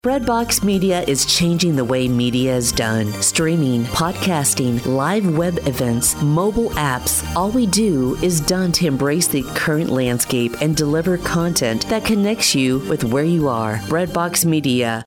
Breadbox Media is changing the way media is done. Streaming, podcasting, live web events, mobile apps. All we do is done to embrace the current landscape and deliver content that connects you with where you are. Breadbox Media.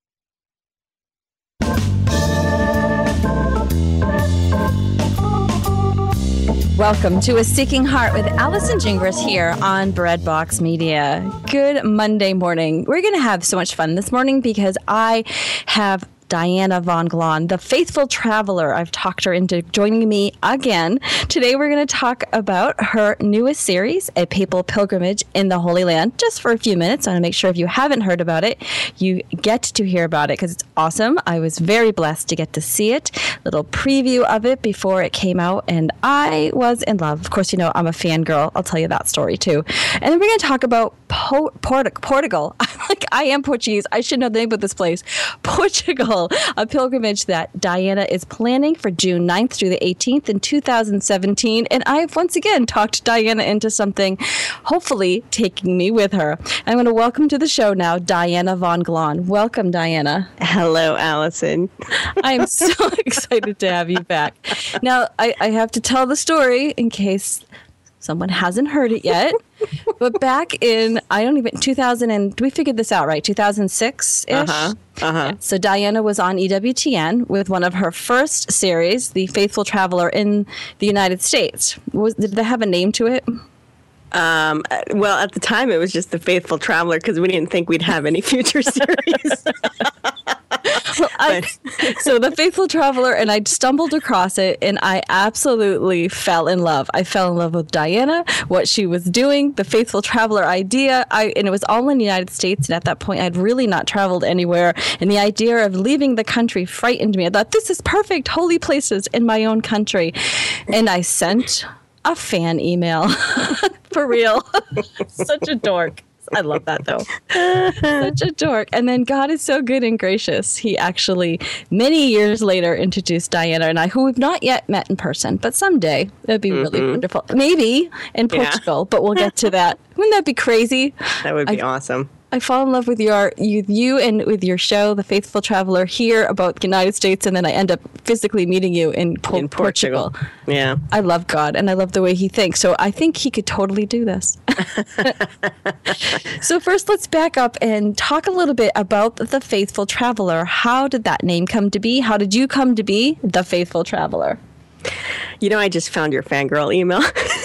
Welcome to A Seeking Heart with Allison Gingras here on Breadbox Media. Good Monday morning. We're going to have so much fun this morning because I have Diana Von Glahn, the faithful traveler. I've talked her into joining me again. Today we're going to talk about her newest series, A Papal Pilgrimage in the Holy Land, just for a few minutes. I want to make sure if you haven't heard about it, you get to hear about it because it's awesome. I was very blessed to get to see it, little preview of it before it came out, and I was in love. Of course, you know, I'm a fangirl. I'll tell you that story too. And then we're going to talk about Portugal. I am Portuguese. I should know the name of this place. Portugal. A pilgrimage that Diana is planning for June 9th through the 18th in 2017. And I've once again talked Diana into something, hopefully taking me with her. I'm going to welcome to the show now, Diana Von Glahn. Welcome, Diana. Hello, Allison. I am so excited to have you back. Now, I have to tell the story in case someone hasn't heard it yet. But back in, 2000, and we figured this out, right? 2006-ish? So Diana was on EWTN with one of her first series, The Faithful Traveler in the United States. Did they have a name to it? Well, at the time, it was just The Faithful Traveler because we didn't think we'd have any future series. So The Faithful Traveler, and I stumbled across it, and I absolutely fell in love. I fell in love with Diana, what she was doing, the Faithful Traveler idea, and it was all in the United States, and at that point, I'd really not traveled anywhere, and the idea of leaving the country frightened me. I thought, this is perfect, holy places in my own country, and I sent a fan email. For real. Such a dork. I love that, though. Such a dork. And then God is so good and gracious. He actually, many years later, introduced Diana and I, who we've not yet met in person, but someday. That'd be really wonderful. Maybe in Portugal, but we'll get to that. Wouldn't that be crazy? That would be awesome. I fall in love with you and with your show, The Faithful Traveler, hear about the United States, and then I end up physically meeting you in Portugal. Yeah. I love God, and I love the way he thinks. So I think he could totally do this. So first, let's back up and talk a little bit about The Faithful Traveler. How did that name come to be? How did you come to be The Faithful Traveler? You know, I just found your fangirl email.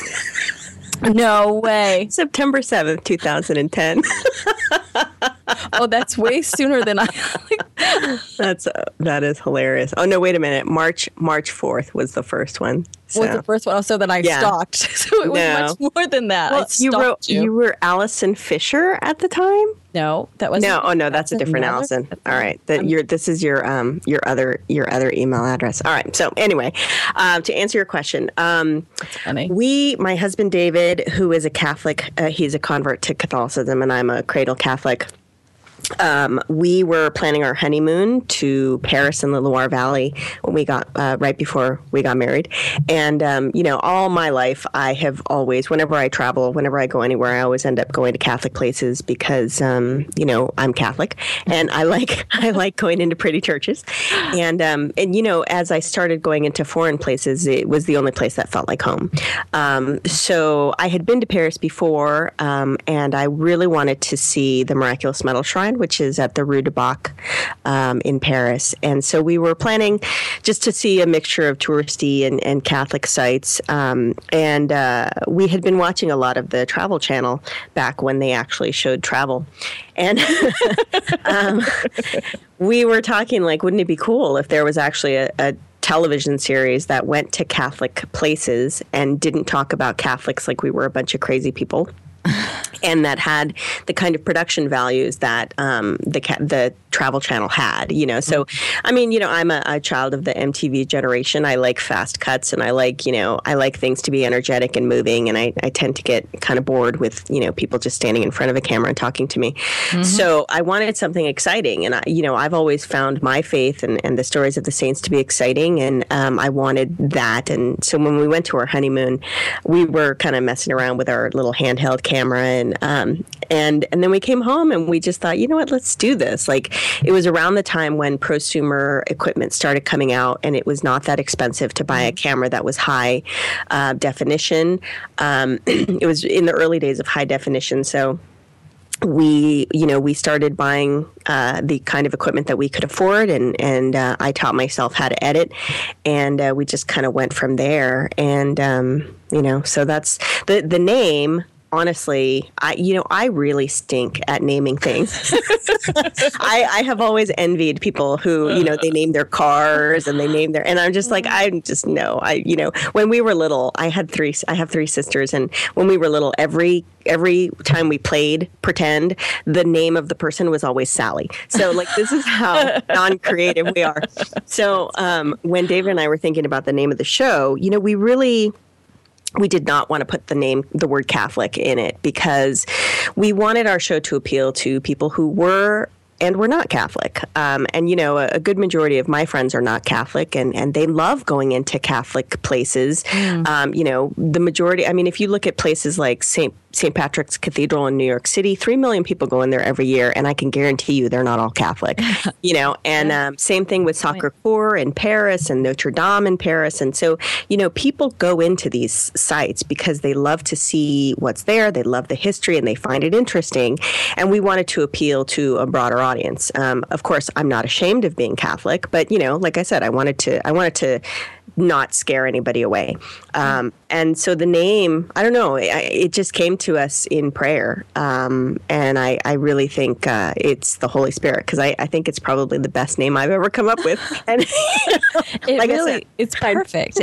No way. September 7th, 2010. Oh, that's way sooner than I. That is hilarious. Oh no, wait a minute. March 4th was the first one. So. Was the first one? Oh, so then I stalked. So it was much more than that. Well, you were Allison Fisher at the time? No, that was no. Oh no, that's a different Allison. All right, this is your other email address. All right. So anyway, to answer your question, my husband David, who is a Catholic, he's a convert to Catholicism, and I'm a cradle Catholic. We were planning our honeymoon to Paris in the Loire Valley when we got right before we got married. And, all my life, I have always, whenever I travel, whenever I go anywhere, I always end up going to Catholic places because, I'm Catholic and I like going into pretty churches. And as I started going into foreign places, it was the only place that felt like home. So I had been to Paris before, and I really wanted to see the Miraculous Medal Shrine, which is at the Rue du Bac in Paris. And so we were planning just to see a mixture of touristy and Catholic sites. And we had been watching a lot of the Travel Channel back when they actually showed travel. And we were talking, wouldn't it be cool if there was actually a television series that went to Catholic places and didn't talk about Catholics like we were a bunch of crazy people? And that had the kind of production values that the Travel Channel had, So, I'm a child of the MTV generation. I like fast cuts, and I like things to be energetic and moving. And I tend to get kind of bored with, people just standing in front of a camera and talking to me. Mm-hmm. So I wanted something exciting. And, I've always found my faith and the stories of the saints to be exciting. And I wanted that. And so when we went to our honeymoon, we were kind of messing around with our little handheld camera. And then we came home and we just thought, you know what, let's do this. it was around the time when prosumer equipment started coming out, and it was not that expensive to buy a camera that was high definition. It was in the early days of high definition, so we started buying the kind of equipment that we could afford, and I taught myself how to edit, and we just kind of went from there. And so that's the name. Honestly, I really stink at naming things. I have always envied people who, they name their cars and they name their, and I'm just like, when we were little, I have three sisters, and when we were little, every time we played pretend, the name of the person was always Sally. So like, this is how non-creative we are. So when David and I were thinking about the name of the show, we did not want to put the word Catholic in it, because we wanted our show to appeal to people who were and we're not Catholic. And, a good majority of my friends are not Catholic, and they love going into Catholic places. The majority, if you look at places like St. Patrick's Cathedral in New York City, 3 million people go in there every year, and I can guarantee you they're not all Catholic, and same thing with Sacré-Cœur in Paris and Notre Dame in Paris. And so, people go into these sites because they love to see what's there, they love the history, and they find it interesting. And we wanted to appeal to a broader audience. Of course, I'm not ashamed of being Catholic, but, like I said, I wanted to not scare anybody away. And so the name, I don't know, it just came to us in prayer. And I really think it's the Holy Spirit, because I think it's probably the best name I've ever come up with. And it's perfect.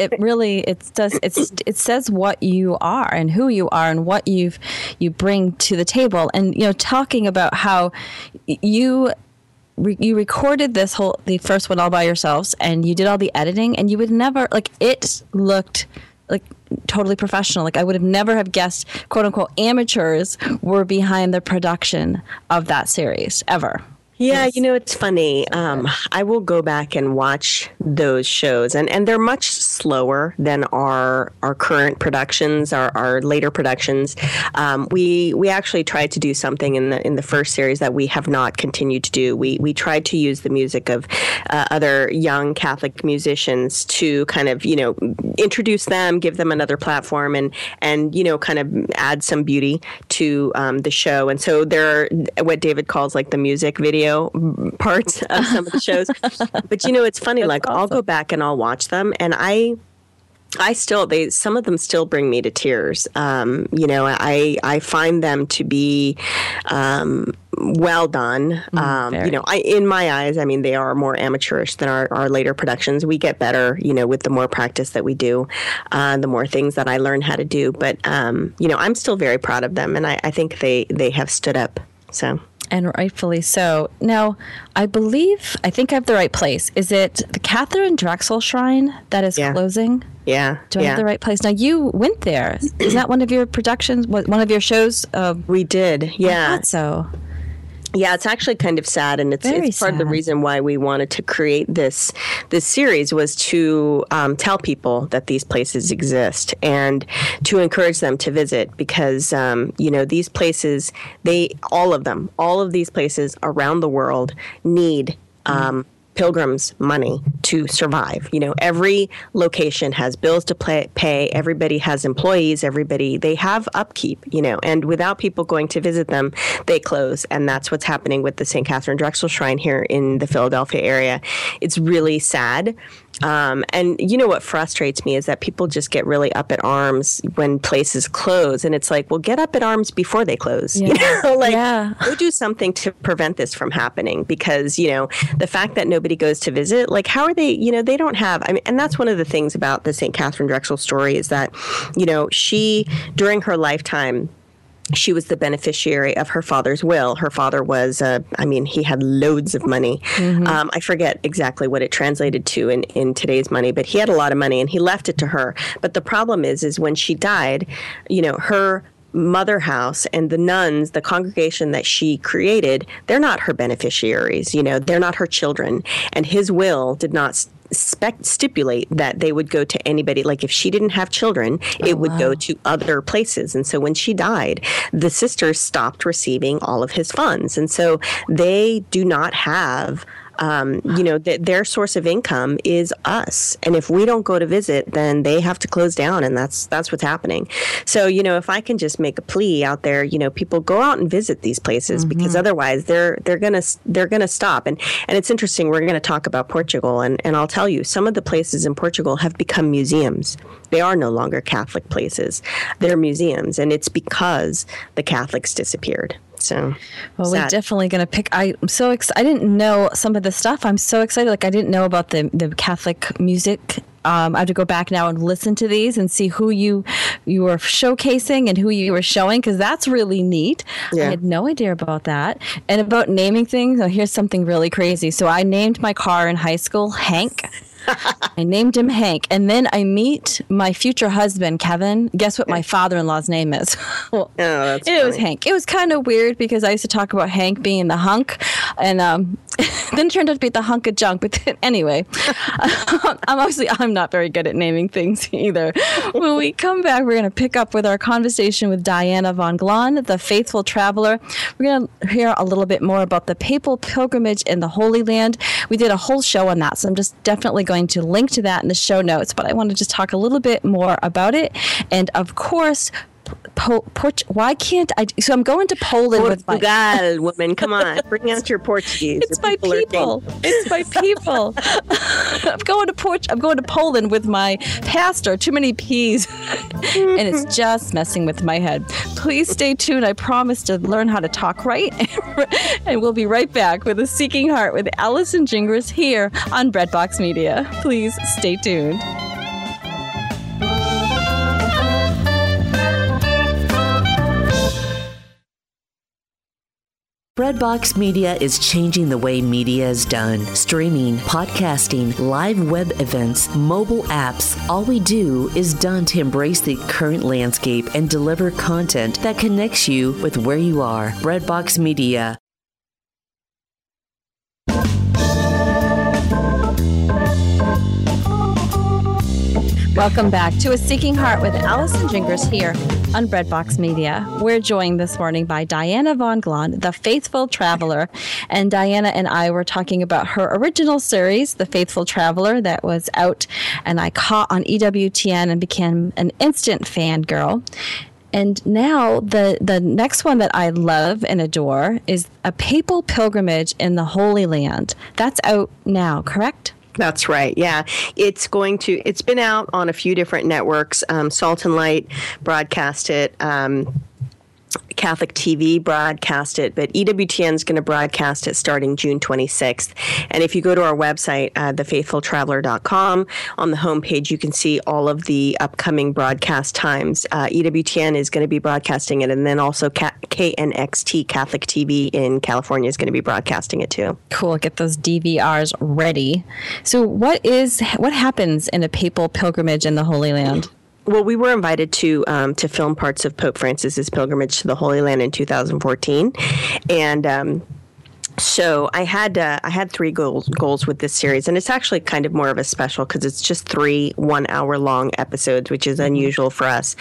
It says what you are and who you are and what you bring to the table. And, talking about how you recorded the first one all by yourselves, and you did all the editing, and you would never, it looked like totally professional. I would have never have guessed, quote unquote, amateurs were behind the production of that series ever. Yeah, it's funny. I will go back and watch those shows, and they're much slower than our current productions, our later productions. We actually tried to do something in the first series that we have not continued to do. We tried to use the music of other young Catholic musicians to kind of introduce them, give them another platform, and kind of add some beauty to the show. And so there are what David calls like the music video parts of some of the shows. But it's funny, that's awesome. I'll go back and I'll watch them, and I still, some of them still bring me to tears. I find them to be well done. In my eyes, they are more amateurish than our later productions. We get better, with the more practice that we do, the more things that I learn how to do. But, I'm still very proud of them, and I think they have stood up. So. And rightfully so. Now, I think I have the right place. Is it the Catherine Drexel Shrine that is closing? Yeah. Do I have the right place? Now, you went there. Is that one of your productions, one of your shows? We did, yeah. I thought so. Yeah, it's actually kind of sad, and it's part of the reason why we wanted to create this series was to tell people that these places exist and to encourage them to visit, because these places, all of these places around the world need pilgrims' money to survive. Every location has bills to pay. Everybody has employees. They have upkeep, and without people going to visit them, they close. And that's what's happening with the St. Catherine Drexel Shrine here in the Philadelphia area. It's really sad. And what frustrates me is that people just get really up at arms when places close. And it's like, well, get up at arms before they close. Go do something to prevent this from happening, because, the fact that nobody goes to visit, how are they, they don't have, and that's one of the things about the St. Catherine Drexel story is that, she, during her lifetime, she was the beneficiary of her father's will. Her father was, he had loads of money. Mm-hmm. I forget exactly what it translated to in today's money, but he had a lot of money and he left it to her. But the problem is when she died, her mother house and the nuns, the congregation that she created, they're not her beneficiaries. They're not her children. And his will did not stipulate that they would go to anybody. Like if she didn't have children, it would go to other places. And so when she died, the sisters stopped receiving all of his funds. And so they do not have their source of income is us. And if we don't go to visit, then they have to close down. And that's what's happening. So, if I can just make a plea out there, people go out and visit these places because otherwise they're going to stop. And it's interesting. We're going to talk about Portugal. And I'll tell you, some of the places in Portugal have become museums. They are no longer Catholic places. They're museums. And it's because the Catholics disappeared. So, well, we're definitely going to pick. I'm so excited. I didn't know some of the stuff. I'm so excited. Like I didn't know about the Catholic music. I have to go back now and listen to these and see who you were showcasing and who you were showing, because that's really neat. Yeah. I had no idea about that. And about naming things, here's something really crazy. So I named my car in high school Hank. I named him Hank. And then I meet my future husband, Kevin. Guess what my father-in-law's name is? Well, that's funny. Was Hank. It was kind of weird because I used to talk about Hank being the hunk. And then it turned out to be the hunk of junk. But then, anyway, I'm not very good at naming things either. When we come back, we're going to pick up with our conversation with Diana von Glahn, the faithful traveler. We're going to hear a little bit more about the papal pilgrimage in the Holy Land. We did a whole show on that, so I'm just definitely going to link to that in the show notes, but I want to just talk a little bit more about it. And of course, why can't I? So I'm going to Poland with my Portugal, woman. Come on, bring out your Portuguese. It's my people. It's my people. I'm going to Poland with my pastor. Too many P's, and it's just messing with my head. Please stay tuned. I promise to learn how to talk right, and we'll be right back with A Seeking Heart with Allison Gingras here on Breadbox Media. Please stay tuned. Breadbox Media is changing the way media is done. Streaming, podcasting, live web events, mobile apps. All we do is done to embrace the current landscape and deliver content that connects you with where you are. Breadbox Media. Welcome back to A Seeking Heart with Allison Gingras here on Breadbox Media. We're joined this morning by Diana von Glahn, the Faithful Traveler. And Diana and I were talking about her original series, The Faithful Traveler, that was out and I caught on EWTN and became an instant fangirl. And now the next one that I love and adore is A Papal Pilgrimage in the Holy Land. That's out now, correct? That's right. Yeah. It's been out on a few different networks. Salt and Light broadcast it. Catholic TV broadcast it, but EWTN is going to broadcast it starting June 26th. And if you go to our website, thefaithfultraveler.com, on the homepage, you can see all of the upcoming broadcast times. EWTN is going to be broadcasting it, and then also KNXT Catholic TV in California is going to be broadcasting it too. Cool. Get those DVRs ready. So what happens in a papal pilgrimage in the Holy Land? Well, we were invited to film parts of Pope Francis's pilgrimage to the Holy Land in 2014, and so I had three goals with this series, and it's actually kind of more of a special because it's just 3 1-hour-long episodes, which is unusual for us.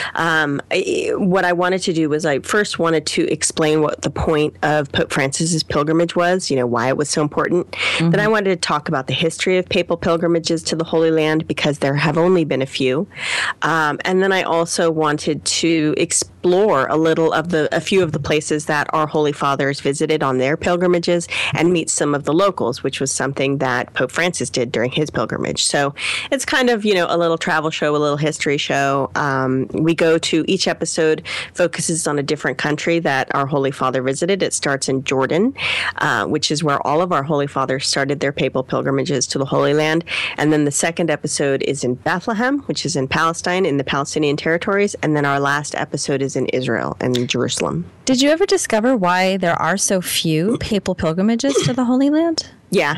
What I wanted to do was I first wanted to explain what the point of Pope Francis's pilgrimage was, why it was so important. Mm-hmm. Then I wanted to talk about the history of papal pilgrimages to the Holy Land because there have only been a few. And then I also wanted to explore a few of the places that our Holy Fathers visited on their pilgrimages and meet some of the locals, which was something that Pope Francis did during his pilgrimage. So it's kind of, a little travel show, a little history show. Each episode focuses on a different country that our Holy Father visited. It starts in Jordan, which is where all of our Holy Fathers started their papal pilgrimages to the Holy Land. And then the second episode is in Bethlehem, which is in Palestine, in the Palestinian territories. And then our last episode is in Israel and in Jerusalem. Did you ever discover why there are so few papal pilgrimages to the Holy Land? Yeah.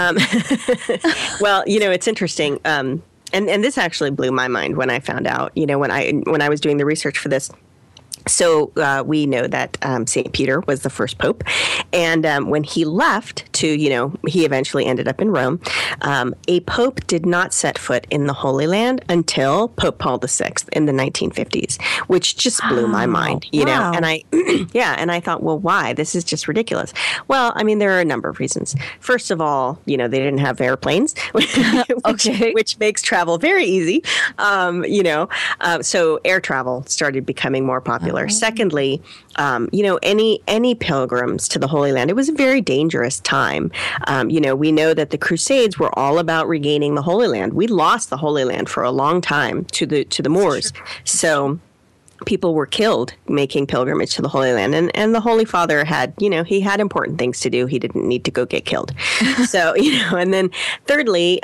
Well, it's interesting. And this actually blew my mind when I found out, when I was doing the research for this. So we know that St. Peter was the first pope. And when he left to, he eventually ended up in Rome, a pope did not set foot in the Holy Land until Pope Paul VI in the 1950s, which just blew my mind, know. And I, and I thought, well, why? This is just ridiculous. Well, I mean, there are a number of reasons. First of all, they didn't have airplanes, which makes travel very easy, so air travel started becoming more popular. Secondly, any pilgrims to the Holy Land, it was a very dangerous time. We know that the Crusades were all about regaining the Holy Land. We lost the Holy Land for a long time to the Moors. So people were killed making pilgrimage to the Holy Land. And the Holy Father had, he had important things to do. He didn't need to go get killed. So, and then thirdly,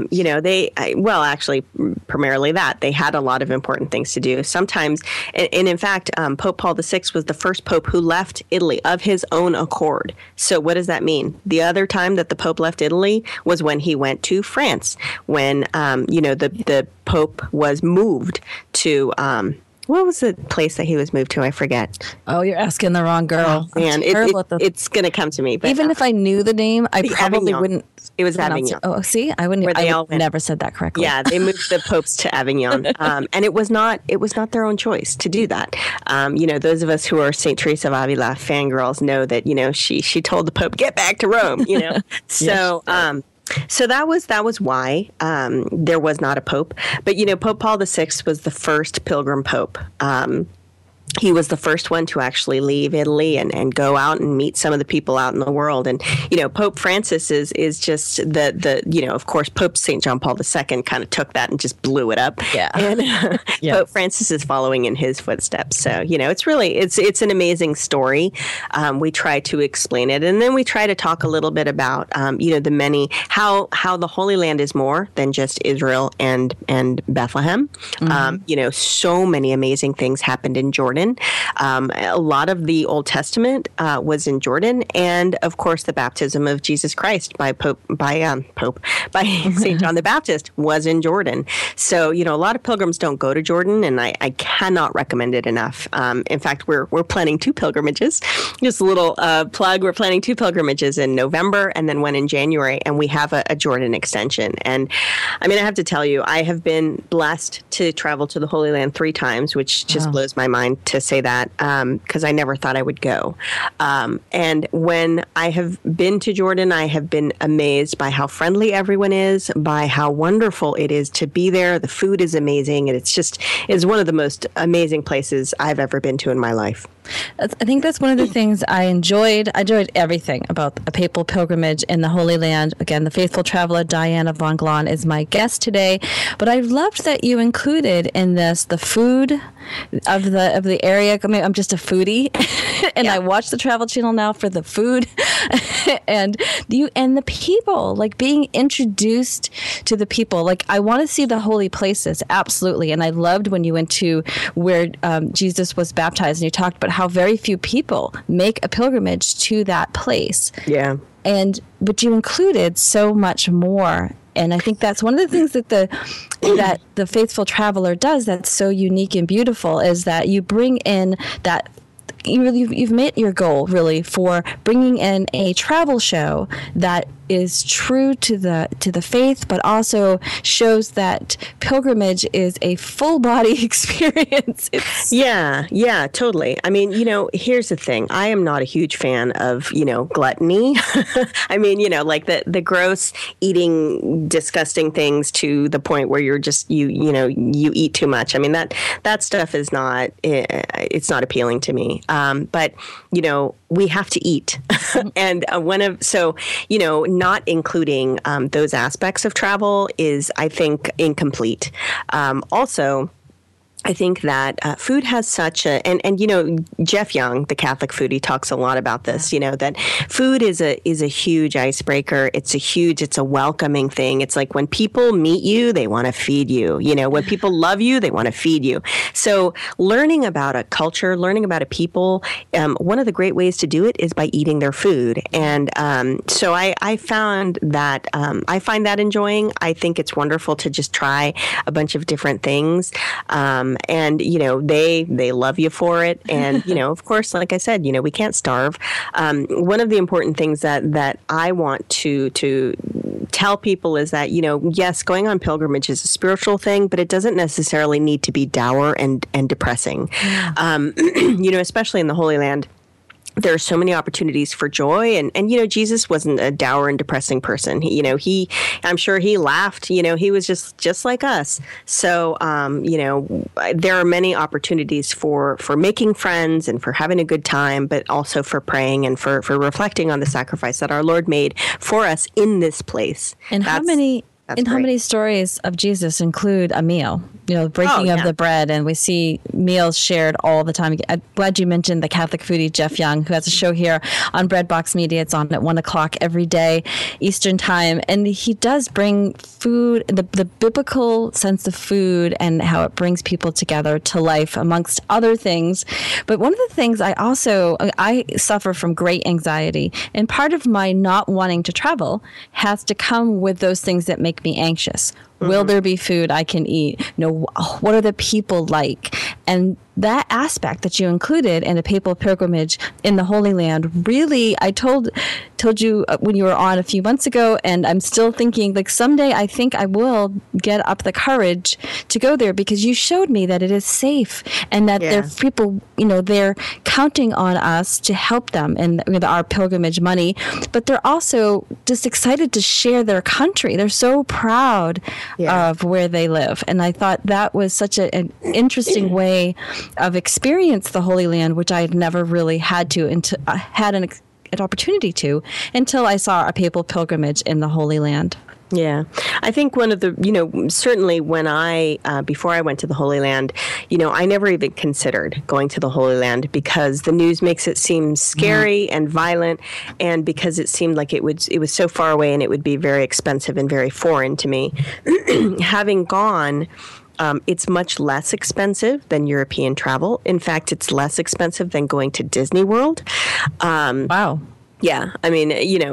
primarily that. They had a lot of important things to do. Sometimes, and in fact, Pope Paul VI was the first pope who left Italy of his own accord. So what does that mean? The other time that the Pope left Italy was when he went to France, when, the Pope was moved to... what was the place that he was moved to? I forget. Oh, you're asking the wrong girl. Oh, man, it's going to come to me. But, even if I knew the name, I probably Avignon. wouldn't. It was Avignon. Oh, see, I wouldn't. I never said that correctly. Yeah, they moved the popes to Avignon, and it was not their own choice to do that. Those of us who are Saint Teresa of Avila fangirls know that she told the Pope, get back to Rome. So. Yes. So that was why there was not a pope. But, Pope Paul VI was the first pilgrim pope. He was the first one to actually leave Italy and go out and meet some of the people out in the world. And, Pope Francis is just of course, Pope St. John Paul II kind of took that and just blew it up. Yeah. And yes. Pope Francis is following in his footsteps. So, it's really, it's an amazing story. We try to explain it. And then we try to talk a little bit about, how the Holy Land is more than just Israel and Bethlehem. Mm-hmm. So many amazing things happened in Jordan. A lot of the Old Testament was in Jordan, and of course, the baptism of Jesus Christ by Saint John the Baptist was in Jordan. So, a lot of pilgrims don't go to Jordan, and I cannot recommend it enough. In fact, we're planning 2 pilgrimages. Just a little plug: we're planning 2 pilgrimages in November, and then one in January, and we have a Jordan extension. And I mean, I have to tell you, I have been blessed to travel to the Holy Land 3 times, which just blows my mind to say that, because I never thought I would go. And when I have been to Jordan, I have been amazed by how friendly everyone is, by how wonderful it is to be there. The food is amazing, and it's one of the most amazing places I've ever been to in my life. I think that's one of the things I enjoyed. I enjoyed everything about a papal pilgrimage in the Holy Land. Again, the faithful traveler Diana von Glahn is my guest today. But I loved that you included in this the food of the area. I mean, I'm just a foodie, and I watch the Travel Channel now for the food, and the people, like being introduced to the people. Like, I want to see the holy places, absolutely. And I loved when you went to where Jesus was baptized, and you talked about how very few people make a pilgrimage to that place. Yeah. But you included so much more. And I think that's one of the things that the faithful traveler does that's so unique and beautiful, is that you bring in that you've met your goal really for bringing in a travel show that is true to the faith, but also shows that pilgrimage is a full body experience. Yeah, totally. I mean, here's the thing. I am not a huge fan of, gluttony. I mean, like the gross eating disgusting things to the point where you're just, you eat too much. I mean, that stuff is not, it's not appealing to me. But, we have to eat. And not including those aspects of travel is, I think, incomplete. Also, I think that food has such a, and Jeff Young, the Catholic foodie, talks a lot about this, that food is a huge icebreaker. It's a welcoming thing. It's like when people meet you, they want to feed you. When people love you, they want to feed you. So learning about a culture, learning about a people, one of the great ways to do it is by eating their food. And so I found that, I find that enjoying. I think it's wonderful to just try a bunch of different things. And, they love you for it. And, of course, like I said, we can't starve. One of the important things that I want to tell people is that, yes, going on pilgrimage is a spiritual thing, but it doesn't necessarily need to be dour and depressing. Yeah. Especially in the Holy Land. There are so many opportunities for joy. And Jesus wasn't a dour and depressing person. I'm sure he laughed, he was just like us. So, there are many opportunities for making friends and for having a good time, but also for praying and for reflecting on the sacrifice that our Lord made for us in this place. And how many stories of Jesus include a meal? Breaking of the bread, and we see meals shared all the time. I'm glad you mentioned the Catholic foodie Jeff Young, who has a show here on Breadbox Media. It's on at 1:00 every day Eastern time, and he does bring food, the biblical sense of food and how it brings people together to life, amongst other things. But one of the things I suffer from great anxiety, and part of my not wanting to travel has to come with those things that make me anxious. Mm-hmm. Will there be food I can eat? What are the people like? And that aspect that you included in a papal pilgrimage in the Holy Land, really, I told you when you were on a few months ago, and I'm still thinking, like, someday I think I will get up the courage to go there, because you showed me that it is safe and that there are people, they're counting on us to help them and with our pilgrimage money, but they're also just excited to share their country. They're so proud of where they live. And I thought that was such an interesting way of experience the Holy Land, which I had never really had an opportunity to until I saw a papal pilgrimage in the Holy Land. Yeah, I think one of the, certainly when before I went to the Holy Land, I never even considered going to the Holy Land, because the news makes it seem scary and violent, and because it seemed like it was so far away and it would be very expensive and very foreign to me. Having gone, it's much less expensive than European travel. In fact, it's less expensive than going to Disney World. Wow. Yeah, I mean,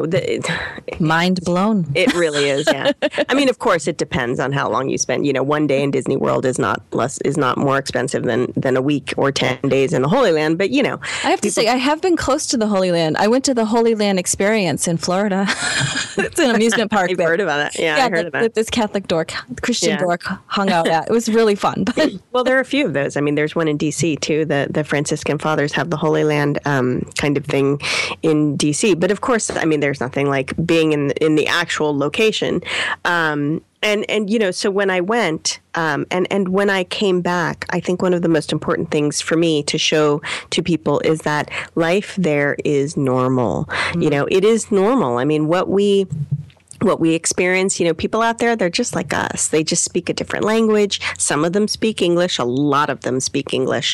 mind blown. It really is. Yeah, I mean, of course, it depends on how long you spend. One day in Disney World is not more expensive than a week or 10 days in the Holy Land. But I have to say, I have been close to the Holy Land. I went to the Holy Land Experience in Florida. It's an amusement park. I've heard about that. Yeah, I heard about it. This Catholic dork, Christian dork, hung out at. It was really fun. Well, there are a few of those. I mean, there's one in D.C. too. The Franciscan Fathers have the Holy Land kind of thing in D.C. But of course, I mean, there's nothing like being in the actual location. And so when I went and when I came back, I think one of the most important things for me to show to people is that life there is normal. Mm-hmm. It is normal. I mean, what we experience, people out there, they're just like us. They just speak a different language. Some of them speak English. A lot of them speak English,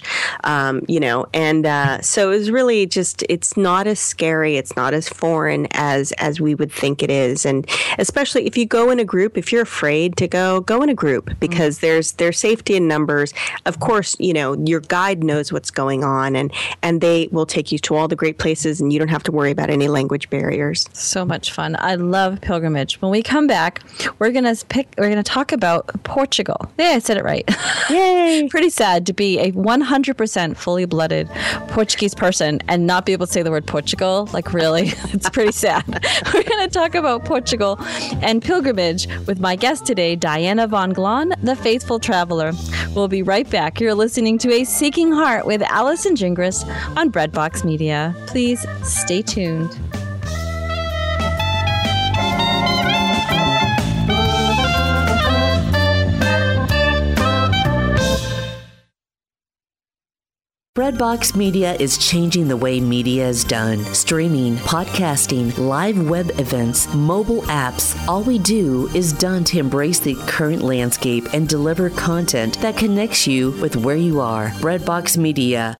so it was really just, it's not as scary. It's not as foreign as we would think it is. And especially if you go in a group, if you're afraid to go in a group, because there's safety in numbers. Of course, your guide knows what's going on, and they will take you to all the great places, and you don't have to worry about any language barriers. So much fun. I love pilgrimage. When we come back, we're gonna talk about Portugal. Yeah, I said it right. Yay! Pretty sad to be a 100% fully blooded Portuguese person and not be able to say the word Portugal. Like, really, it's pretty sad. We're gonna talk about Portugal and pilgrimage with my guest today, Diana von Glahn, the faithful traveler. We'll be right back. You're listening to A Seeking Heart with Allison Gingras on Breadbox Media. Please stay tuned. Breadbox Media is changing the way media is done. Streaming, podcasting, live web events, mobile apps. All we do is done to embrace the current landscape and deliver content that connects you with where you are. Breadbox Media.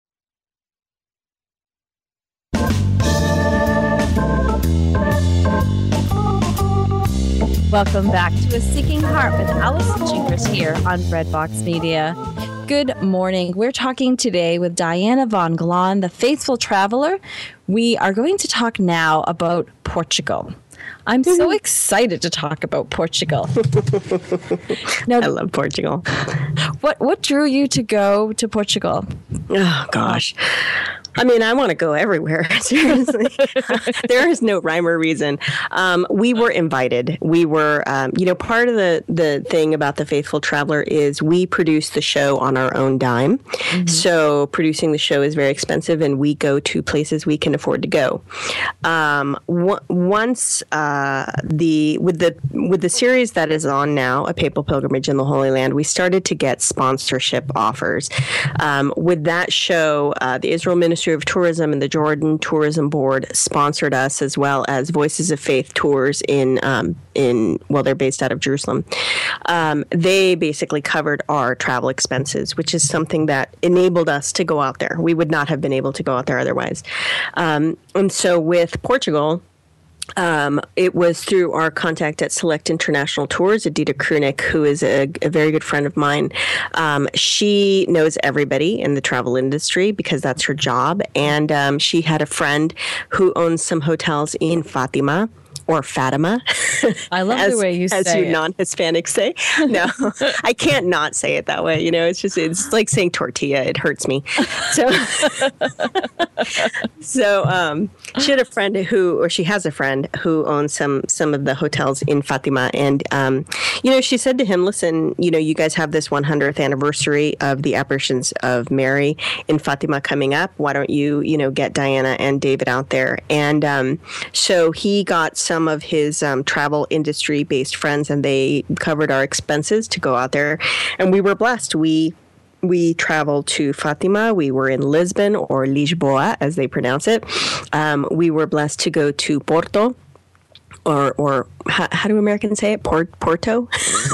Welcome back to A Seeking Heart with Allison Gingras here on Breadbox Media. Good morning. We're talking today with Diana von Glahn, the faithful traveler. We are going to talk now about Portugal. I'm so excited to talk about Portugal. Now, I love Portugal. What drew you to go to Portugal? Oh, gosh. I mean, I want to go everywhere. Seriously. There is no rhyme or reason. We were invited. We were, part of the thing about The Faithful Traveler is we produce the show on our own dime. Mm-hmm. So producing the show is very expensive, and we go to places we can afford to go. Once with the series that is on now, A Papal Pilgrimage in the Holy Land, we started to get sponsorship offers. With that show, the Israel Ministry of Tourism and the Jordan Tourism Board sponsored us, as well as Voices of Faith tours they're based out of Jerusalem. They basically covered our travel expenses, which is something that enabled us to go out there. We would not have been able to go out there otherwise. And so with Portugal, it was through our contact at Select International Tours, Adita Krunik, who is a very good friend of mine. She knows everybody in the travel industry because that's her job. And she had a friend who owns some hotels in Fatima. Or Fatima. I love the way you say it. As you non-Hispanics say. No, I can't not say it that way. It's like saying tortilla. It hurts me. So she had a friend she has a friend who owns some of the hotels in Fatima. And, she said to him, listen, you guys have this 100th anniversary of the apparitions of Mary in Fatima coming up. Why don't you, get Diana and David out there? And so he got some of his travel industry-based friends, and they covered our expenses to go out there. And we were blessed. We traveled to Fatima. We were in Lisbon, or Lisboa, as they pronounce it. We were blessed to go to Porto, or how do Americans say it? Porto?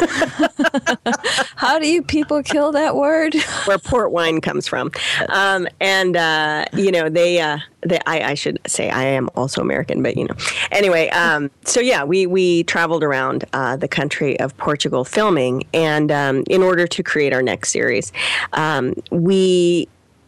How do you people kill that word? Where port wine comes from. I should say I am also American, but anyway. So yeah, we traveled around the country of Portugal filming, and in order to create our next series, we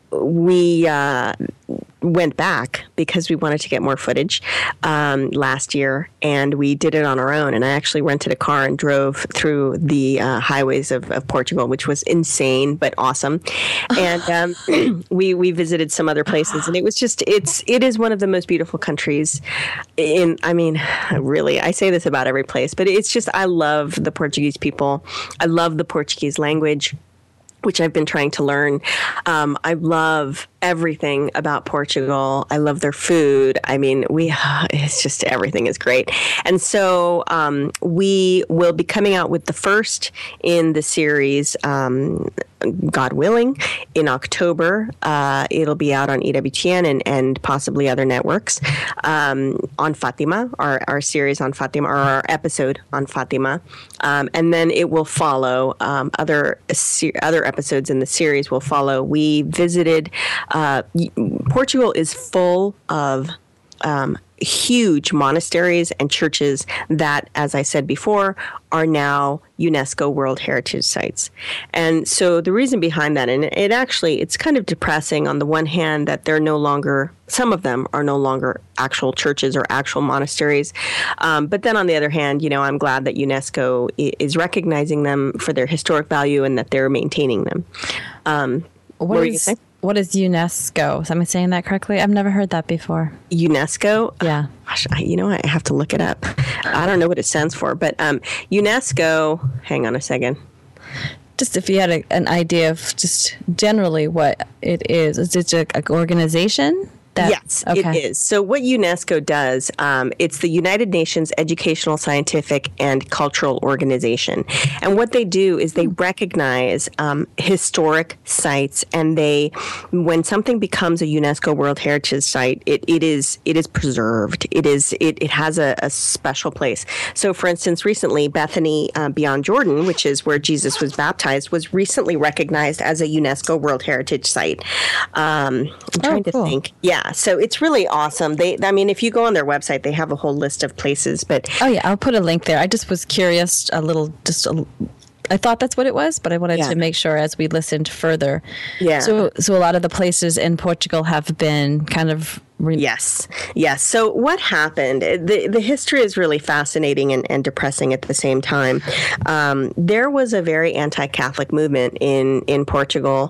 went back because we wanted to get more footage last year, and we did it on our own. And I actually rented a car and drove through the highways of Portugal, which was insane but awesome. And we visited some other places, and it was just it is one of the most beautiful countries. Really, I say this about every place, but it's just I love the Portuguese people. I love the Portuguese language, which I've been trying to learn. I love everything about Portugal. I love their food. It's just everything is great. And so we will be coming out with the first in the series, God willing, in October. It'll be out on EWTN and possibly other networks on Fatima, our series on Fatima, or our episode on Fatima. And then it will follow other episodes in the series will follow. We visited Portugal is full of huge monasteries and churches that, as I said before, are now UNESCO World Heritage Sites. And so the reason behind that, and it's kind of depressing on the one hand that some of them are no longer actual churches or actual monasteries. But then on the other hand, I'm glad that UNESCO is recognizing them for their historic value and that they're maintaining them. What is UNESCO? Am I saying that correctly? I've never heard that before. UNESCO? Yeah. Gosh, I have to look it up. I don't know what it stands for, but UNESCO, hang on a second. Just if you had an idea of just generally what it is it an organization? Yes, okay. It is. So what UNESCO does, it's the United Nations Educational, Scientific, and Cultural Organization. And what they do is they recognize historic sites, and when something becomes a UNESCO World Heritage Site, it is preserved. It has a special place. So for instance, recently, Bethany Beyond Jordan, which is where Jesus was baptized, was recently recognized as a UNESCO World Heritage Site. I'm trying to think. Yeah. So it's really awesome. If you go on their website, they have a whole list of places. But oh yeah, I'll put a link there. I just was curious, I thought that's what it was, but I wanted to make sure as we listened further. Yeah. So a lot of the places in Portugal have been kind of Yes. So what happened? The history is really fascinating and depressing at the same time. There was a very anti-Catholic movement in Portugal.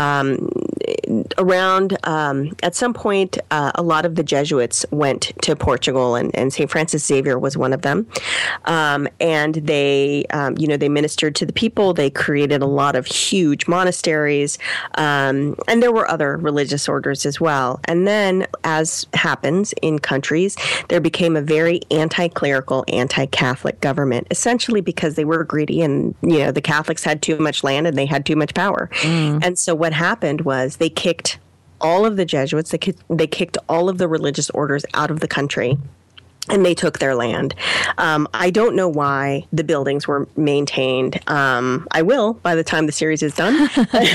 Around at some point, a lot of the Jesuits went to Portugal, and St. Francis Xavier was one of them. And they, they ministered to the people. They created a lot of huge monasteries, and there were other religious orders as well. And then, as happens in countries, there became a very anti-clerical, anti-Catholic government, essentially because they were greedy, and the Catholics had too much land and they had too much power. And so what happened was they kicked all of the Jesuits, they kicked all of the religious orders out of the country. And they took their land. I don't know why the buildings were maintained. I will by the time the series is done.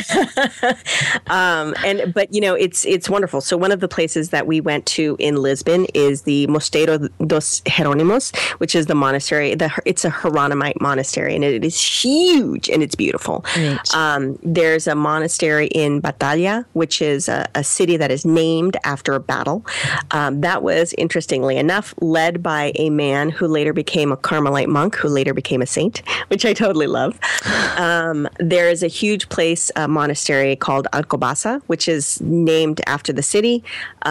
But it's wonderful. So one of the places that we went to in Lisbon is the Mosteiro dos Jerónimos, which is the monastery. It's a Hieronymite monastery, and it is huge and it's beautiful. There's a monastery in Batalha, which is a city that is named after a battle. That was, interestingly enough, led by a man who later became a Carmelite monk, who later became a saint, which I totally love. There is a huge place, a monastery called Alcobaça, which is named after the city.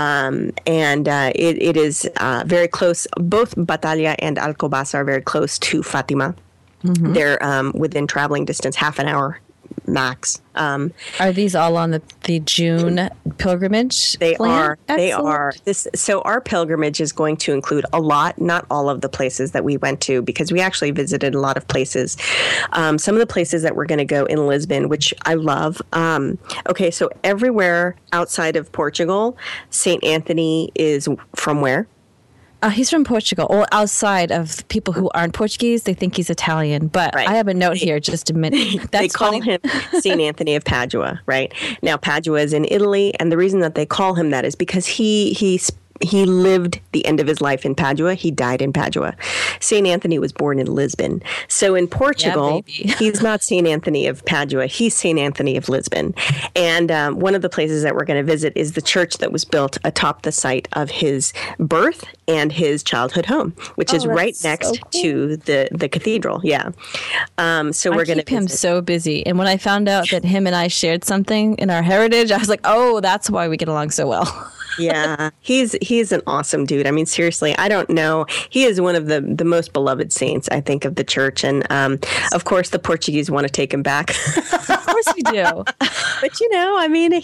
It is very close. Both Batalha and Alcobaça are very close to Fatima. They're within traveling distance, half an hour max. Are these all on the June pilgrimage? They are. They are. So our pilgrimage is going to include a lot, not all of the places that we went to, because we actually visited a lot of places. Some of the places that we're going to go in Lisbon, which I love. Okay, so everywhere outside of Portugal, St. Anthony is from where? He's from Portugal, or outside of people who aren't Portuguese, they think he's Italian. But I have a note here just a minute. They call him St. Anthony of Padua, right? Now, Padua is in Italy, and the reason that they call him that is because he lived the end of his life in Padua. He died in Padua. St. Anthony was born in Lisbon. So in Portugal, he's not St. Anthony of Padua. He's St. Anthony of Lisbon. And one of the places that we're going to visit is the church that was built atop the site of his birth and his childhood home, which is right next to the cathedral. Yeah. So we're going to keep him so busy. And when I found out that him and I shared something in our heritage, I was like, oh, that's why we get along so well. Yeah, he's an awesome dude. I mean, seriously, I don't know. He is one of the most beloved saints, I think, of the church. And of course, the Portuguese want to take him back. Of course we do. But, I mean,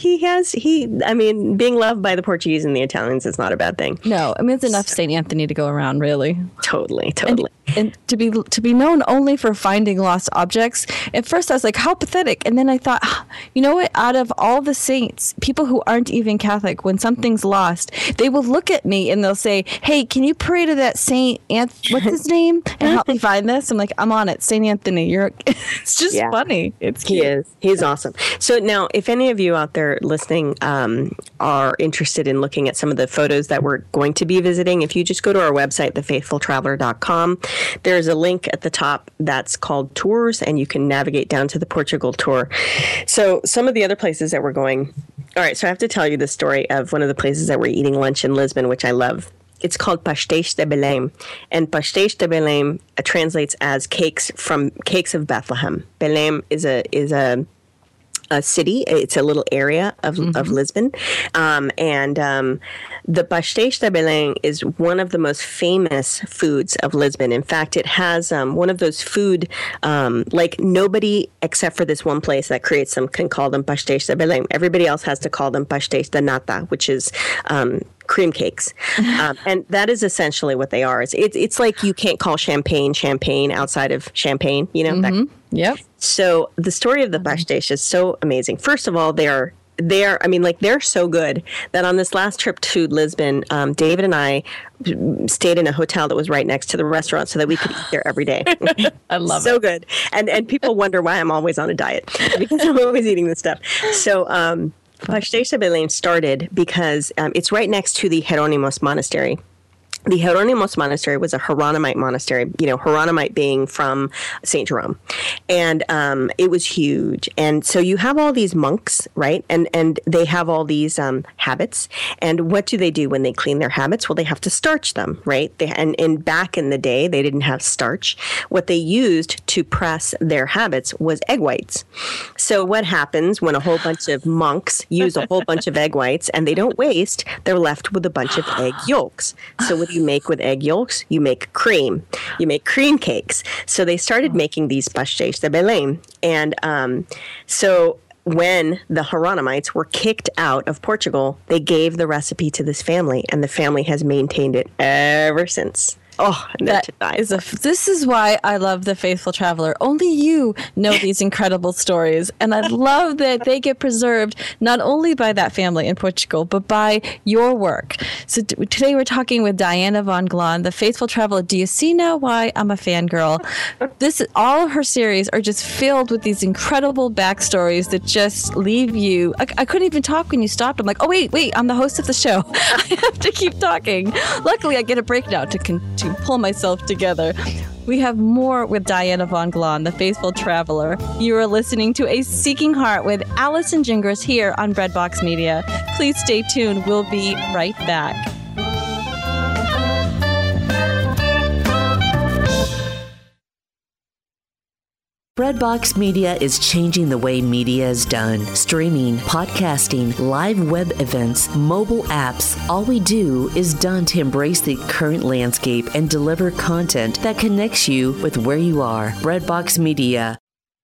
being loved by the Portuguese and the Italians is not a bad thing. No, I mean, it's enough St. Anthony to go around, really. Totally. And to be known only for finding lost objects, at first I was like, how pathetic. And then I thought, you know what? Out of all the saints, people who aren't even Catholic, when something's lost, they will look at me and they'll say, hey, can you pray to that Saint what's his name, and help me find this? I'm like, I'm on it. St. Anthony. It's just funny. It's cute. He's awesome. So now, if any of you out there listening are interested in looking at some of the photos that we're going to be visiting, if you just go to our website, thefaithfultraveler.com, there's a link at the top that's called tours, and you can navigate down to the Portugal tour. So some of the other places that we're going. All right, so I have to tell you the story of one of the places that we're eating lunch in Lisbon, which I love. It's called Pastéis de Belém, and Pastéis de Belém translates as cakes of Bethlehem. Belém is a city. It's a little area of Lisbon. The Pastéis de Belém is one of the most famous foods of Lisbon. In fact, it has one of those food, like nobody except for this one place that creates them can call them Pastéis de Belém. Everybody else has to call them Pastéis de Nata, which is cream cakes. And that is essentially what they are. It's like you can't call champagne outside of Champagne, Yep. So the story of the pastéis is so amazing. First of all, they're so good that on this last trip to Lisbon, David and I stayed in a hotel that was right next to the restaurant so that we could eat there every day. I love it. So good. And people wonder why I'm always on a diet, because I'm always eating this stuff. So Pastéis de Belém started because it's right next to the Jerónimos Monastery. The Jeronimos monastery was a Hieronymite monastery, Hieronymite being from St. Jerome. And it was huge. And so you have all these monks, right? And they have all these habits. And what do they do when they clean their habits? Well, they have to starch them, right? And back in the day, they didn't have starch. What they used to press their habits was egg whites. So what happens when a whole bunch of monks use a whole bunch of egg whites and they don't waste, they're left with a bunch of egg yolks. So what do you make with egg yolks? You make cream. You make cream cakes. So they started making these pastéis de Belém. And so when the Hieronymites were kicked out of Portugal, they gave the recipe to this family, and the family has maintained it ever since. Oh, this is why I love The Faithful Traveler. Only you know these incredible stories. And I love that they get preserved not only by that family in Portugal, but by your work. So today we're talking with Diana von Glahn, The Faithful Traveler. Do you see now why I'm a fangirl? All of her series are just filled with these incredible backstories that just leave you. I couldn't even talk when you stopped. I'm like, oh, wait, I'm the host of the show. I have to keep talking. Luckily, I get a break now to pull myself together. We have more with Diana von Glahn, The Faithful Traveler. You are listening to A Seeking Heart with Allison Gingras here on Breadbox Media. Please stay tuned. We'll be right back. Breadbox Media is changing the way media is done. Streaming, podcasting, live web events, mobile apps. All we do is done to embrace the current landscape and deliver content that connects you with where you are. Breadbox Media.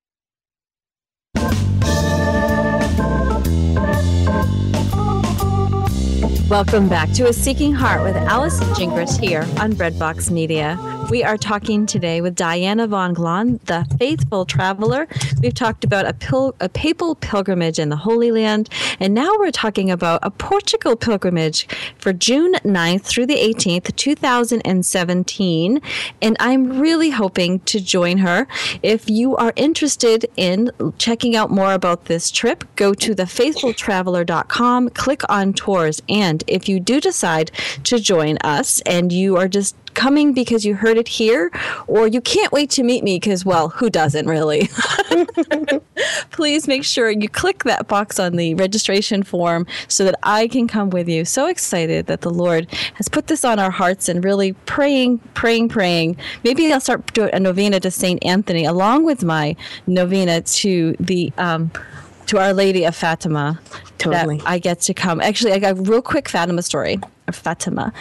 Welcome back to A Seeking Heart with Allison Gingras here on Breadbox Media. We are talking today with Diana von Glahn, The Faithful Traveler. We've talked about a papal pilgrimage in the Holy Land, and now we're talking about a Portugal pilgrimage for June 9th through the 18th, 2017, and I'm really hoping to join her. If you are interested in checking out more about this trip, go to thefaithfultraveler.com, click on tours, and if you do decide to join us and you are just coming because you heard it here, or you can't wait to meet me because, well, who doesn't really? Please make sure you click that box on the registration form so that I can come with you. So excited that the Lord has put this on our hearts and really praying. Maybe I'll start doing a novena to St. Anthony along with my novena to the to Our Lady of Fatima. Totally. That I get to come. Actually, I got a real quick Fatima story. Fatima.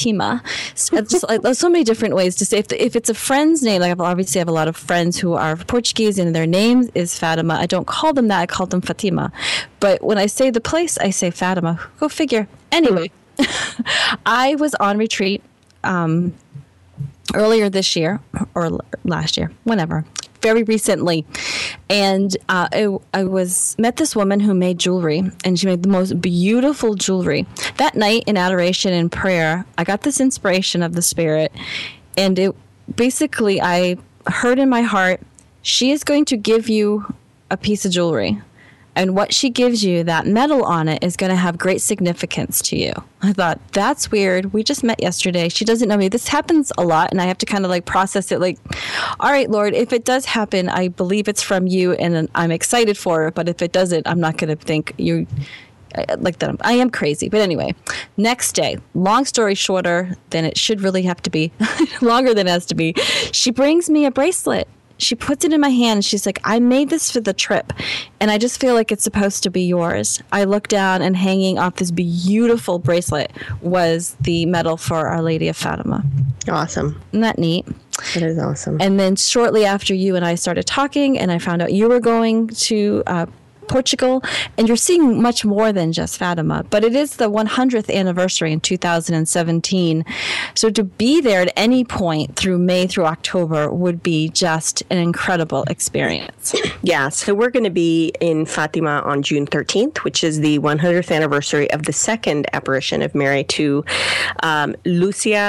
So many different ways to say if it's a friend's name. Like obviously I have a lot of friends who are Portuguese and their name is Fatima. I don't call them that. I call them Fatima. But when I say the place, I say Fatima. Go figure. Anyway, I was on retreat earlier this year or last year, whenever. Very recently, and I met this woman who made jewelry, and she made the most beautiful jewelry. That night in adoration and prayer, I got this inspiration of the Spirit, and I heard in my heart, she is going to give you a piece of jewelry. And what she gives you, that metal on it, is going to have great significance to you. I thought, that's weird. We just met yesterday. She doesn't know me. This happens a lot, and I have to kind of like process it like, all right, Lord, if it does happen, I believe it's from you, and I'm excited for it. But if it doesn't, I'm not going to think you like that. I am crazy. But anyway, next day, long story shorter than it should really have to be, longer than it has to be, she brings me a bracelet. She puts it in my hand. She's like, I made this for the trip, and I just feel like it's supposed to be yours. I look down, and hanging off this beautiful bracelet was the medal for Our Lady of Fatima. Awesome. Isn't that neat? It is awesome. And then shortly after you and I started talking, and I found out you were going to Portugal, and you're seeing much more than just Fatima, but it is the 100th anniversary in 2017. So to be there at any point through May through October would be just an incredible experience. Yeah, so we're going to be in Fatima on June 13th, which is the 100th anniversary of the second apparition of Mary to Lucia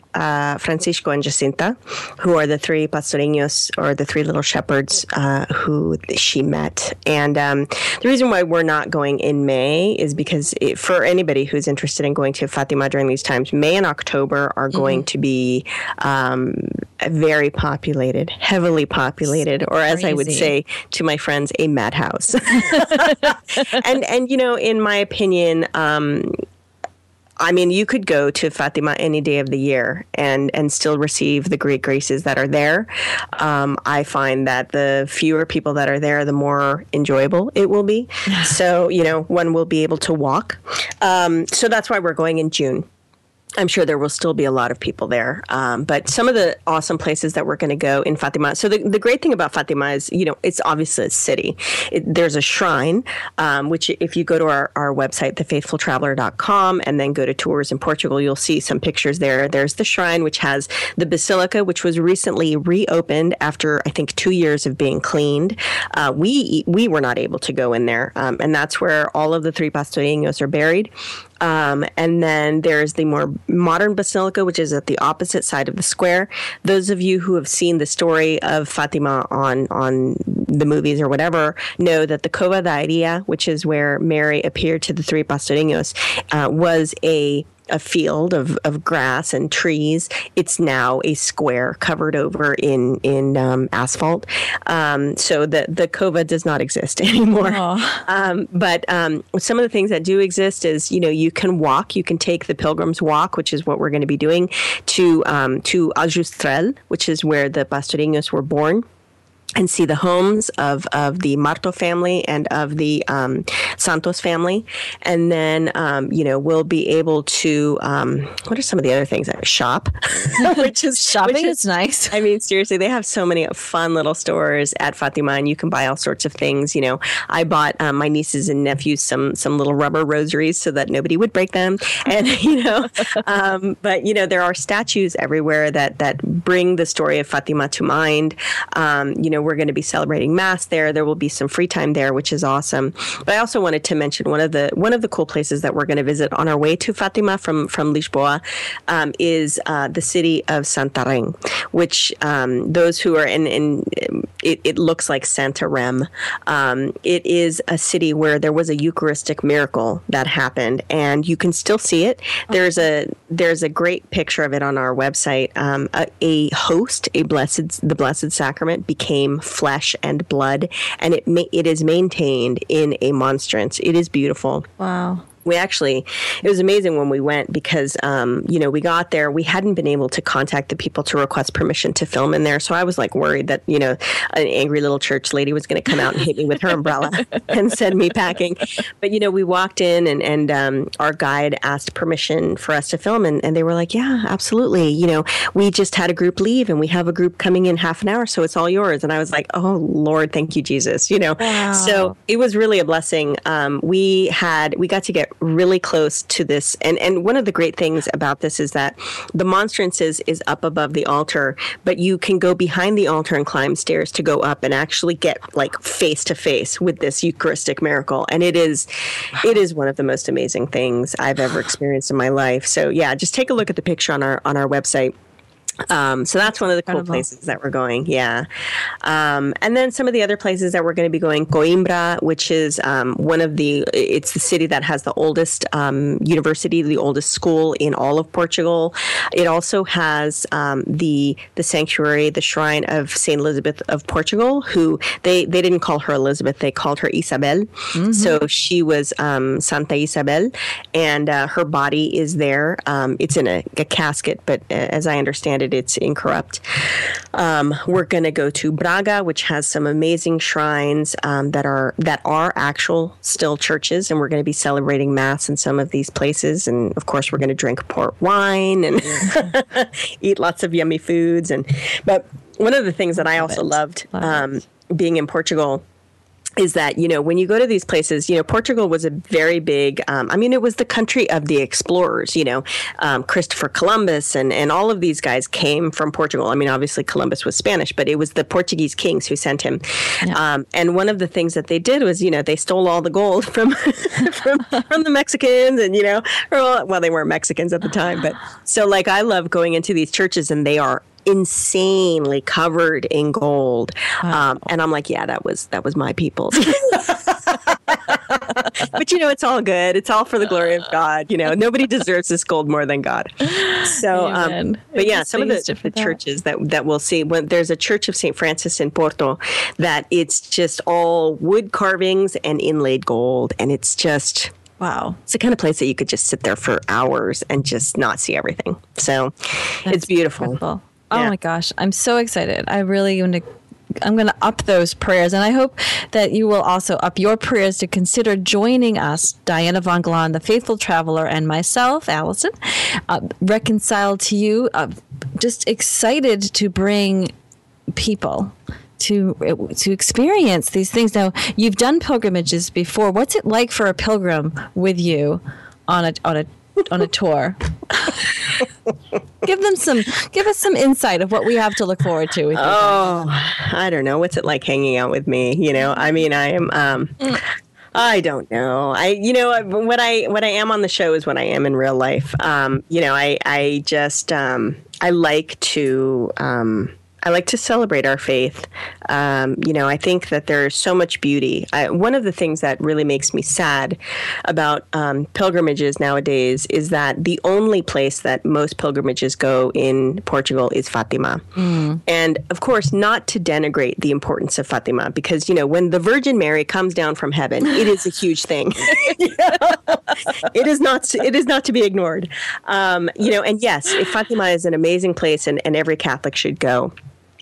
Francisco and Jacinta, who are the three pastoreños, or the three little shepherds who she met. And the reason why we're not going in May is because for anybody who's interested in going to Fatima during these times, May and October are going to be very populated, heavily populated, or as I would say to my friends, a madhouse. and in my opinion, I mean, you could go to Fatima any day of the year and still receive the great graces that are there. I find that the fewer people that are there, the more enjoyable it will be. So, one will be able to walk. So that's why we're going in June. I'm sure there will still be a lot of people there. But some of the awesome places that we're going to go in Fatima. So the great thing about Fatima is, it's obviously a city. There's a shrine, which if you go to our website, thefaithfultraveler.com, and then go to tours in Portugal, you'll see some pictures there. There's the shrine, which has the basilica, which was recently reopened after, I think, 2 years of being cleaned. We were not able to go in there. And that's where all of the three pastoreños are buried. And then there's the more modern basilica, which is at the opposite side of the square. Those of you who have seen the story of Fatima on the movies or whatever know that the Cova da Iria, which is where Mary appeared to the three pastoreños, was a field of grass and trees. It's now a square covered over in asphalt. So the Cova does not exist anymore. But some of the things that do exist is, you can walk. You can take the Pilgrim's Walk, which is what we're going to be doing, to Aljustrel, which is where the pastoreños were born, and see the homes of the Marto family and of the Santos family. And then, we'll be able to, what are some of the other things? Shop. Shopping is nice. I mean, seriously, they have so many fun little stores at Fatima, and you can buy all sorts of things. I bought my nieces and nephews some little rubber rosaries so that nobody would break them. And, but, there are statues everywhere that bring the story of Fatima to mind. We're going to be celebrating Mass there. There will be some free time there, which is awesome. But I also wanted to mention one of the cool places that we're going to visit on our way to Fatima from Lisboa is the city of Santarém, which those who are in it looks like Santarém. It is a city where there was a Eucharistic miracle that happened, and you can still see it. There's a great picture of it on our website. A host, the Blessed Sacrament, became flesh and blood, and it is maintained in a monstrance. It is beautiful. Wow. It was amazing when we went because, we got there. We hadn't been able to contact the people to request permission to film in there. So I was worried that, an angry little church lady was going to come out and hit me with her umbrella and send me packing. But, we walked in and our guide asked permission for us to film. And they were like, yeah, absolutely. We just had a group leave and we have a group coming in half an hour. So it's all yours. And I was like, oh, Lord, thank you, Jesus. Wow. So it was really a blessing. We got to get really close to this. And one of the great things about this is that the monstrance is up above the altar, but you can go behind the altar and climb stairs to go up and actually get face to face with this Eucharistic miracle. And it is one of the most amazing things I've ever experienced in my life. So yeah, just take a look at the picture on our website. So that's one of the cool places that we're going. Yeah. And then some of the other places that we're going to be going, Coimbra, which is it's the city that has the oldest university, the oldest school in all of Portugal. It also has the sanctuary, the shrine of Saint Elizabeth of Portugal, who they didn't call her Elizabeth, they called her Isabel. Mm-hmm. So she was Santa Isabel, and her body is there. It's in a casket, but as I understand it, it's incorrupt. We're going to go to Braga, which has some amazing shrines that are actual still churches, and we're going to be celebrating Mass in some of these places. And of course, we're going to drink port wine and eat lots of yummy foods. But one of the things that I also loved being in Portugal is that, when you go to these places, Portugal was a very big, it was the country of the explorers, Christopher Columbus and all of these guys came from Portugal. I mean, obviously Columbus was Spanish, but it was the Portuguese kings who sent him. Yeah. And one of the things that they did was, they stole all the gold from from the Mexicans and, well, they weren't Mexicans at the time. But so like, I love going into these churches and they are insanely covered in gold. Wow. And I'm like, yeah, that was my people. But, it's all good. It's all for the glory of God. Nobody deserves this gold more than God. So, but yeah, some of the churches that we'll see, when there's a church of St. Francis in Porto, that it's just all wood carvings and inlaid gold. And it's just... Wow. It's the kind of place that you could just sit there for hours and just not see everything. So it's beautiful. Incredible. Oh my gosh. I'm so excited. I'm going to up those prayers. And I hope that you will also up your prayers to consider joining us, Diana von Glahn, the Faithful Traveler, and myself, Allison, reconciled to you. Just excited to bring people to experience these things. Now, you've done pilgrimages before. What's it like for a pilgrim with you on a tour? Give us some insight of what we have to look forward to. I don't know. What's it like hanging out with me? I mean, I am, I don't know. What I am on the show is what I am in real life. I just, I like to celebrate our faith. I think that there's so much beauty. One of the things that really makes me sad about pilgrimages nowadays is that the only place that most pilgrimages go in Portugal is Fatima. Mm. And of course, not to denigrate the importance of Fatima, because, when the Virgin Mary comes down from heaven, it is a huge thing. It is not to be ignored. And yes, Fatima is an amazing place and every Catholic should go.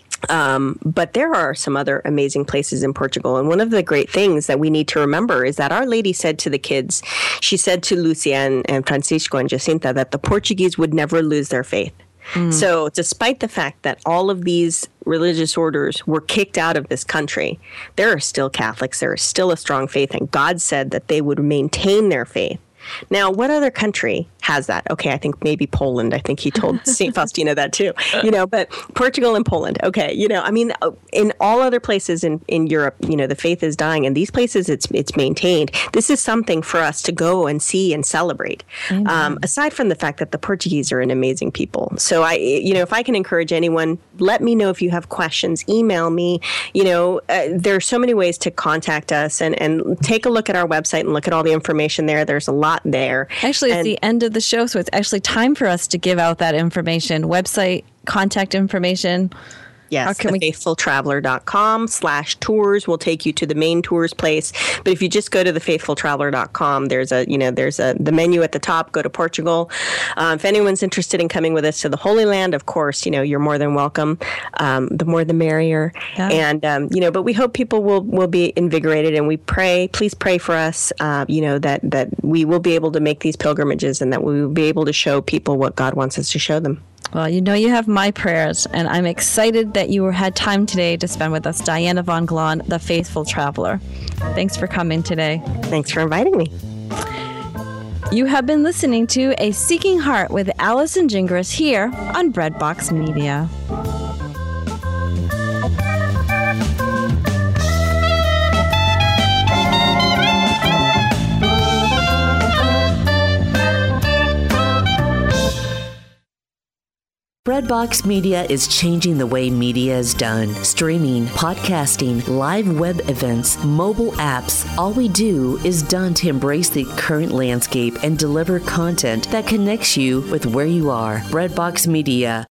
But there are some other amazing places in Portugal. And one of the great things that we need to remember is that Our Lady said to the kids, she said to Lucia and Francisco and Jacinta that the Portuguese would never lose their faith. Mm. So despite the fact that all of these religious orders were kicked out of this country, there are still Catholics, there is still a strong faith, and God said that they would maintain their faith. Now, what other country has that? Okay, I think maybe Poland. I think he told St. Faustina that too, but Portugal and Poland. Okay, in all other places in Europe, the faith is dying. And these places, it's maintained. This is something for us to go and see and celebrate. Aside from the fact that the Portuguese are an amazing people. So if I can encourage anyone, let me know if you have questions. Email me. There are so many ways to contact us and take a look at our website and look at all the information there. There's a lot there. Actually, it's the end of the show, so it's actually time for us to give out that information. Website, contact information. Yes, thefaithfultraveler.com/tours will take you to the main tours place. But if you just go to thefaithfultraveler.com, there's the menu at the top. Go to Portugal. If anyone's interested in coming with us to the Holy Land, of course, you're more than welcome. The more the merrier. Yeah. And but we hope people will be invigorated, and we pray. Please pray for us. That we will be able to make these pilgrimages, and that we will be able to show people what God wants us to show them. Well, you have my prayers, and I'm excited that you had time today to spend with us. Diana von Glahn, the Faithful Traveler. Thanks for coming today. Thanks for inviting me. You have been listening to A Seeking Heart with Allison Gingras here on Breadbox Media. Breadbox Media is changing the way media is done. Streaming, podcasting, live web events, mobile apps. All we do is done to embrace the current landscape and deliver content that connects you with where you are. Breadbox Media.